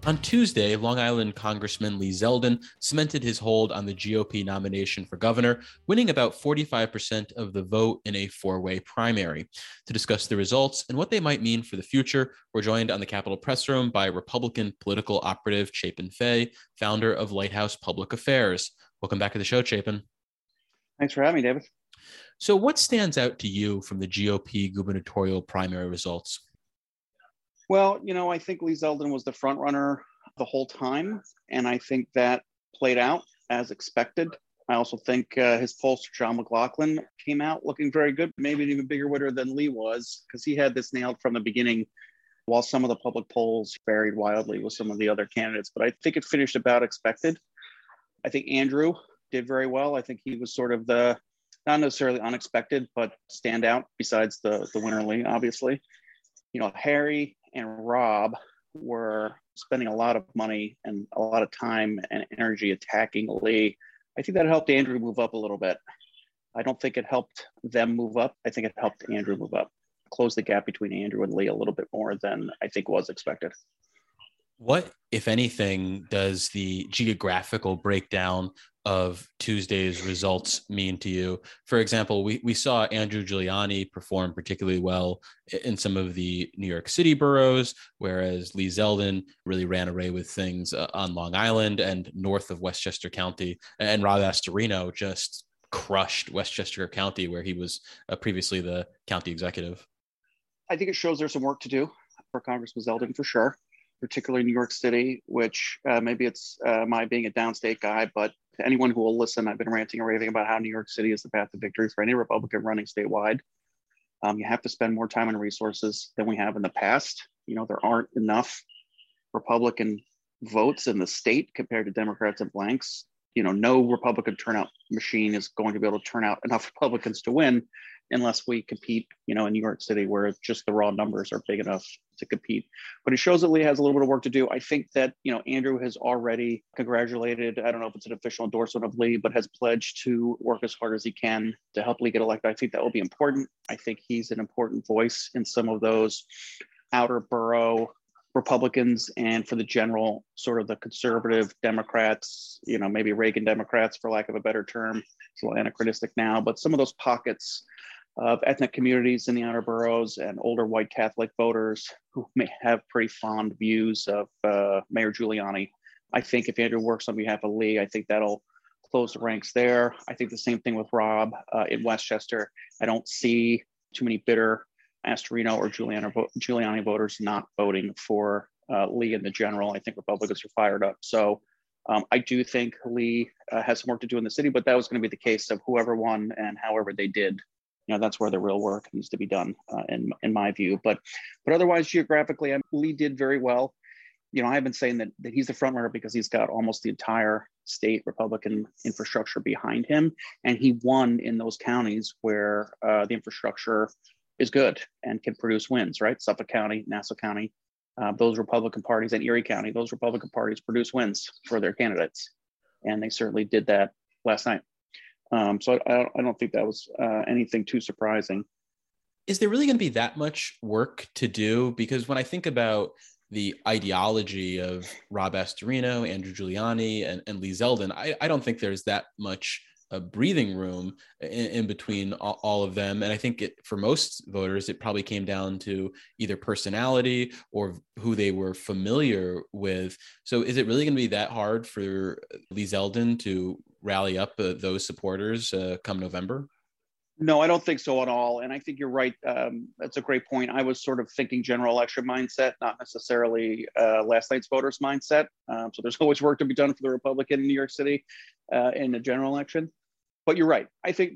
On Tuesday, Long Island Congressman Lee Zeldin cemented his hold on the GOP nomination for governor, winning about 45% of the vote in a four-way primary. To discuss the results and what they might mean for the future, we're joined on the Capitol Press Room by Republican political operative Chapin Fay, founder of Lighthouse Public Affairs. Welcome back to the show, Chapin. Thanks for having me, David. So what stands out to you from the GOP gubernatorial primary results? Well, I think Lee Zeldin was the front runner the whole time, and I think that played out as expected. I also think his pollster, John McLaughlin, came out looking very good, maybe an even bigger winner than Lee was, because he had this nailed from the beginning, while some of the public polls varied wildly with some of the other candidates. But I think it finished about expected. I think Andrew did very well. I think he was sort of the, not necessarily unexpected, but standout besides the winner, Lee, obviously. Harry and Rob were spending a lot of money and a lot of time and energy attacking Lee. I think that helped Andrew move up a little bit. I don't think it helped them move up. I think it helped Andrew move up, close the gap between Andrew and Lee a little bit more than I think was expected. What, if anything, does the geographical breakdown of Tuesday's results mean to you? For example, we saw Andrew Giuliani perform particularly well in some of the New York City boroughs, whereas Lee Zeldin really ran away with things on Long Island and north of Westchester County. And Rob Astorino just crushed Westchester County, where he was previously the county executive. I think it shows there's some work to do for Congressman Zeldin, for sure, particularly New York City, which maybe it's my being a downstate guy, but to anyone who will listen, I've been ranting and raving about how New York City is the path to victory for any Republican running statewide. You have to spend more time and resources than we have in the past. There aren't enough Republican votes in the state compared to Democrats and blanks. No Republican turnout machine is going to be able to turn out enough Republicans to win unless we compete, in New York City, where just the raw numbers are big enough to compete. But it shows that Lee has a little bit of work to do. I think that, Andrew has already congratulated, I don't know if it's an official endorsement of Lee, but has pledged to work as hard as he can to help Lee get elected. I think that will be important. I think he's an important voice in some of those outer borough Republicans and for the general sort of the conservative Democrats, maybe Reagan Democrats, for lack of a better term. It's a little anachronistic now, but some of those pockets of ethnic communities in the outer boroughs and older white Catholic voters who may have pretty fond views of Mayor Giuliani. I think if Andrew works on behalf of Lee, I think that'll close the ranks there. I think the same thing with Rob in Westchester. I don't see too many bitter Astorino or Giuliani voters not voting for Lee in the general. I think Republicans are fired up. So I do think Lee has some work to do in the city, but that was going to be the case of whoever won and however they did. That's where the real work needs to be done, in my view. But otherwise, geographically, Lee did very well. I've been saying that he's the front runner because he's got almost the entire state Republican infrastructure behind him, and he won in those counties where the infrastructure is good and can produce wins. Right, Suffolk County, Nassau County, those Republican parties, and Erie County, those Republican parties produce wins for their candidates, and they certainly did that last night. So I don't think that was anything too surprising. Is there really going to be that much work to do? Because when I think about the ideology of Rob Astorino, Andrew Giuliani, and Lee Zeldin, I don't think there's that much breathing room in between all of them. And I think for most voters, it probably came down to either personality or who they were familiar with. So is it really going to be that hard for Lee Zeldin to rally up those supporters come November? No, I don't think so at all. And I think you're right. That's a great point. I was sort of thinking general election mindset, not necessarily last night's voters mindset. So there's always work to be done for the Republican in New York City in the general election. But you're right. I think,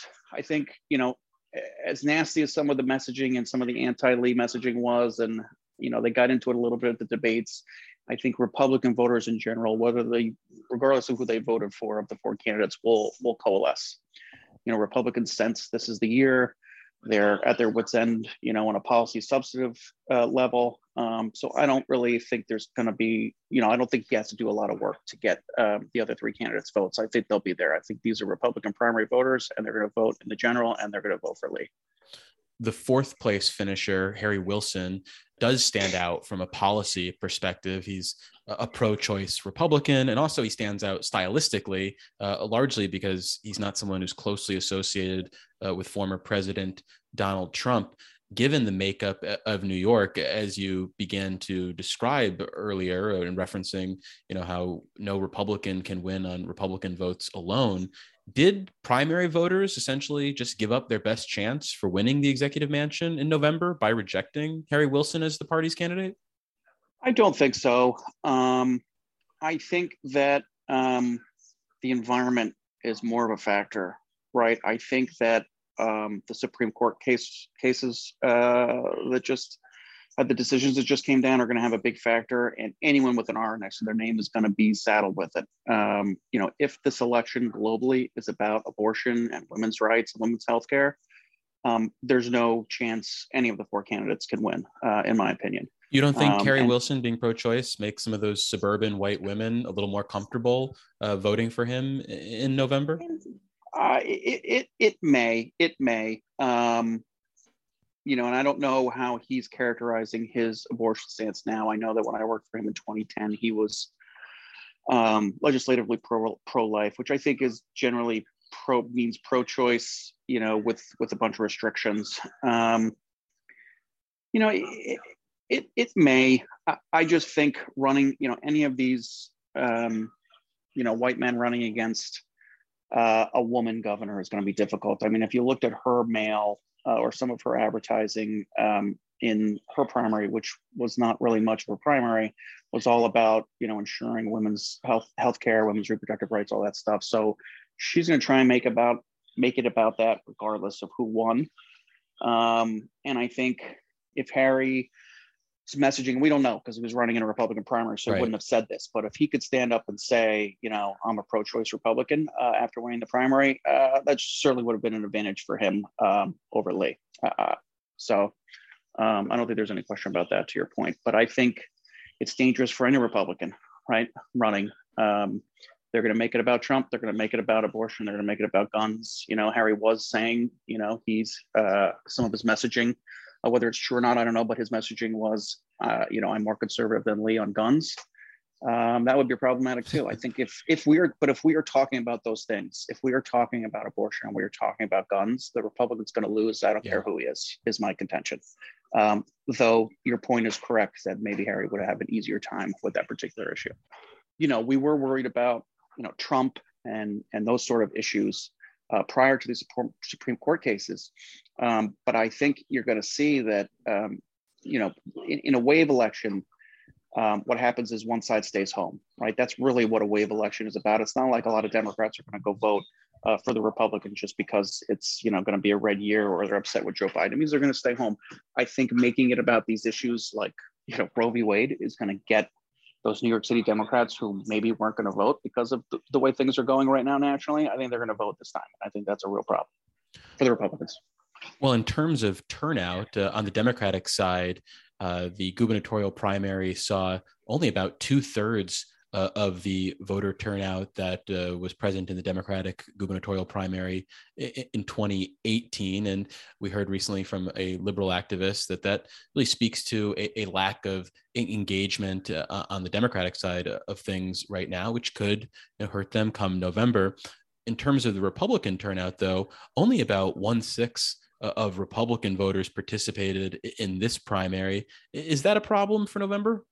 as nasty as some of the messaging and some of the anti-Lee messaging was, and, they got into it a little bit at the debates, I think Republican voters in general, regardless of who they voted for of the four candidates, will coalesce. Republicans sense this is the year. They're at their wits' end, on a policy substantive level. So I don't really think there's going to be, I don't think he has to do a lot of work to get the other three candidates' votes. I think they'll be there. I think these are Republican primary voters, and they're going to vote in the general, and they're going to vote for Lee. the fourth place finisher, Harry Wilson, does stand out from a policy perspective. He's a pro-choice Republican, and also he stands out stylistically, largely because he's not someone who's closely associated with former President Donald Trump. Given the makeup of New York, as you began to describe earlier in referencing, how no Republican can win on Republican votes alone, did primary voters essentially just give up their best chance for winning the executive mansion in November by rejecting Harry Wilson as the party's candidate? I don't think so. I think that the environment is more of a factor, right? I think that the Supreme Court cases that just the decisions that just came down are going to have a big factor, and anyone with an R next to their name is going to be saddled with it. If this election globally is about abortion and women's rights and women's health care, there's no chance any of the four candidates can win, in my opinion. You don't think Harry Wilson being pro-choice makes some of those suburban white women a little more comfortable voting for him in November? It may, and I don't know how he's characterizing his abortion stance now. I know that when I worked for him in 2010, he was legislatively pro-life, which I think is generally means pro-choice, with a bunch of restrictions. It may. I just think running, any of these, white men running against a woman governor is going to be difficult. I mean, if you looked at her mail or some of her advertising in her primary, which was not really much of a primary, was all about, ensuring women's health care, women's reproductive rights, all that stuff. So she's going to try and make it about that regardless of who won. And I think if Harry's messaging, we don't know because he was running in a Republican primary, so he wouldn't have said this. But if he could stand up and say, I'm a pro-choice Republican after winning the primary, that certainly would have been an advantage for him over Lee. So I don't think there's any question about that, to your point. But I think it's dangerous for any Republican, right, running. They're going to make it about Trump. They're going to make it about abortion. They're going to make it about guns. Harry was saying, he's some of his messaging, whether it's true or not, I don't know, but his messaging was, I'm more conservative than Lee on guns. That would be problematic too. I think if we are talking about those things, if we are talking about abortion and we are talking about guns, the Republican's going to lose. I don't care who he is my contention. Though your point is correct that maybe Harry would have an easier time with that particular issue. We were worried about, Trump and those sort of issues prior to the Supreme Court cases. But I think you're going to see that, in a wave election, what happens is one side stays home, right? That's really what a wave election is about. It's not like a lot of Democrats are going to go vote for the Republicans just because it's, going to be a red year or they're upset with Joe Biden. It means they're going to stay home. I think making it about these issues like, Roe v. Wade is going to get those New York City Democrats who maybe weren't going to vote because of the way things are going right now nationally. I think they're going to vote this time. I think that's a real problem for the Republicans. Well, in terms of turnout on the Democratic side, the gubernatorial primary saw only about 2/3 of the voter turnout that was present in the Democratic gubernatorial primary in 2018. And we heard recently from a liberal activist that really speaks to a lack of engagement on the Democratic side of things right now, which could hurt them come November. In terms of the Republican turnout, though, only about 1/6 of Republican voters participated in this primary. Is that a problem for November?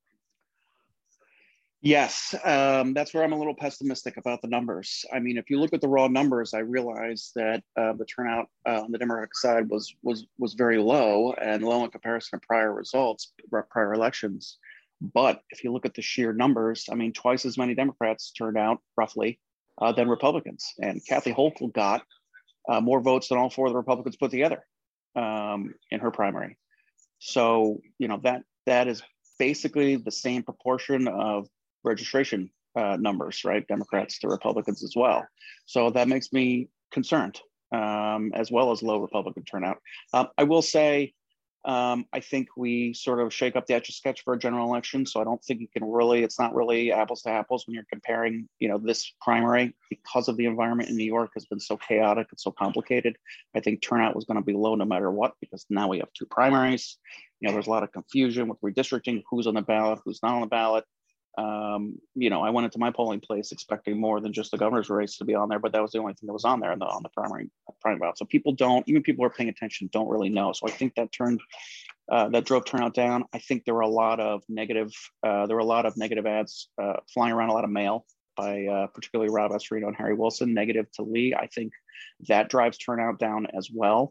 Yes, that's where I'm a little pessimistic about the numbers. I mean, if you look at the raw numbers, I realize that the turnout on the Democratic side was very low and low in comparison to prior elections. But if you look at the sheer numbers, I mean, twice as many Democrats turned out roughly than Republicans. And Kathy Hochul got more votes than all four of the Republicans put together in her primary. So, that is basically the same proportion of registration numbers, right? Democrats to Republicans as well. So that makes me concerned, as well as low Republican turnout. I will say, I think we sort of shake up the Etch-a-Sketch for a general election. So I don't think you can really, it's not really apples to apples when you're comparing, this primary, because of the environment in New York has been so chaotic and so complicated. I think turnout was going to be low no matter what, because now we have two primaries. There's a lot of confusion with redistricting, who's on the ballot, who's not on the ballot. I went into my polling place expecting more than just the governor's race to be on there, but that was the only thing that was on there on the primary ballot. So people who are paying attention don't really know. So I think that drove turnout down. I think there were a lot of negative ads flying around, a lot of mail by particularly Rob Astorino and Harry Wilson, negative to Lee. I think that drives turnout down as well.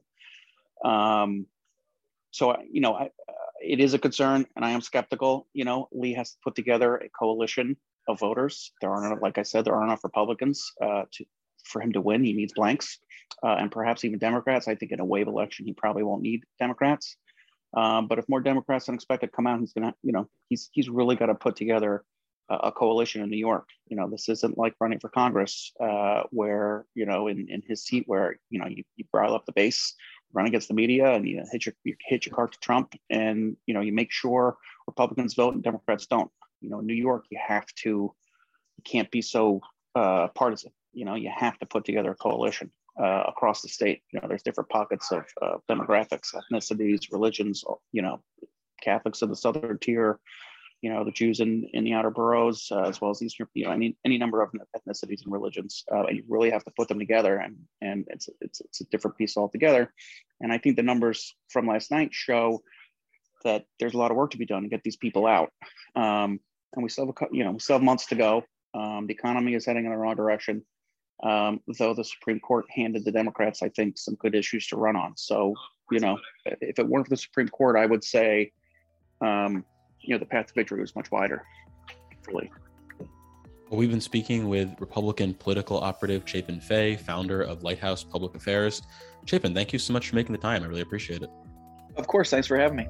It is a concern, and I am skeptical. Lee has to put together a coalition of voters. There aren't, like I said, there aren't enough Republicans for him to win. He needs blanks, and perhaps even Democrats. I think in a wave election, he probably won't need Democrats. But if more Democrats than expected come out, he's really got to put together a coalition in New York. This isn't like running for Congress, where in his seat, where you rile up the base, run against the media, and you hit your cart to Trump, and you make sure Republicans vote and Democrats don't. In New York, you can't be so partisan. You have to put together a coalition across the state. There's different pockets of demographics, ethnicities, religions. Catholics in the southern tier, the Jews in the outer boroughs, as well as Eastern, any number of ethnicities and religions, and you really have to put them together, and it's a different piece altogether. And I think the numbers from last night show that there's a lot of work to be done to get these people out, and we still have months to go. The economy is heading in the wrong direction, though the Supreme Court handed the Democrats, I think, some good issues to run on. So if it weren't for the Supreme Court, I would say the path to victory was much wider. Really. Well, we've been speaking with Republican political operative Chapin Fay, founder of Lighthouse Public Affairs. Chapin, thank you so much for making the time. I really appreciate it. Of course. Thanks for having me.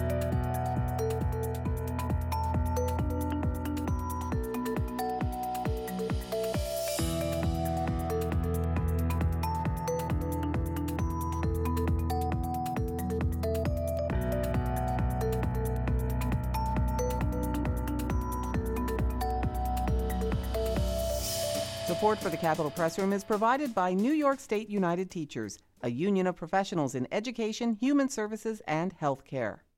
Support for the Capitol Press Room is provided by New York State United Teachers, a union of professionals in education, human services, and healthcare.